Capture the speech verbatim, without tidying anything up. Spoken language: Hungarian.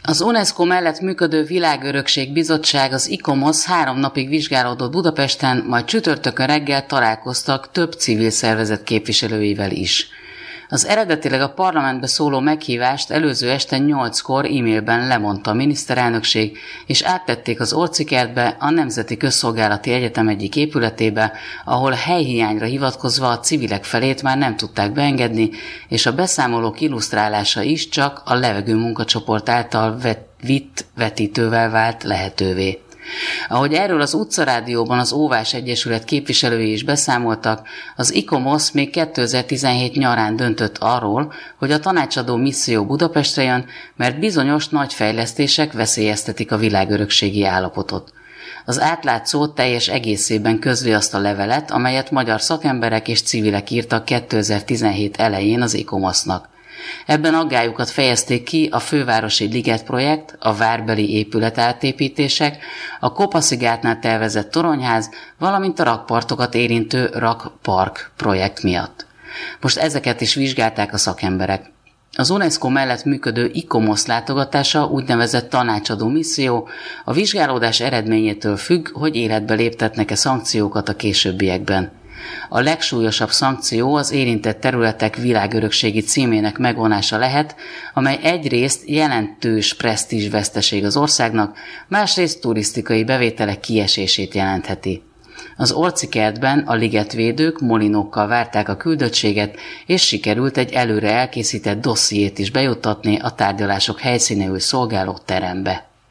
Az UNESCO mellett működő Világörökség Bizottság, az ICOMOS három napig vizsgálódott Budapesten, majd csütörtökön reggel találkoztak több civil szervezet képviselőivel is. Az eredetileg a parlamentbe szóló meghívást előző este nyolckor e-mailben lemondta a miniszterelnökség, és áttették az Orcikertbe, a Nemzeti Közszolgálati Egyetem egyik épületébe, ahol helyhiányra hivatkozva a civilek felét már nem tudták beengedni, és a beszámolók illusztrálása is csak a levegő munkacsoport által vitt vetítővel vált lehetővé. Ahogy erről az Utcarádióban az Óvás Egyesület képviselői is beszámoltak, az ICOMOS még kétezer-tizenhét nyarán döntött arról, hogy a tanácsadó misszió Budapestre jön, mert bizonyos nagy fejlesztések veszélyeztetik a világörökségi állapotot. Az átlátszó teljes egészében közli azt a levelet, amelyet magyar szakemberek és civilek írtak kétezer-tizenhét elején az ICOMOS-nak. Ebben aggályukat fejezték ki a fővárosi Liget projekt, a várbeli épületátépítések, a Kopaszigátnál tervezett toronyház, valamint a rakpartokat érintő rakpark projekt miatt. Most ezeket is vizsgálták a szakemberek. Az UNESCO mellett működő ICOMOS látogatása, úgynevezett tanácsadó misszió, a vizsgálódás eredményétől függ, hogy életbe léptetnek-e szankciókat a későbbiekben. A legsúlyosabb szankció az érintett területek világörökségi címének megvonása lehet, amely egyrészt jelentős presztízsveszteség az országnak, másrészt turisztikai bevételek kiesését jelentheti. Az Orcikertben a ligetvédők molinókkal várták a küldöttséget, és sikerült egy előre elkészített dossziét is bejuttatni a tárgyalások helyszínéül szolgáló terembe.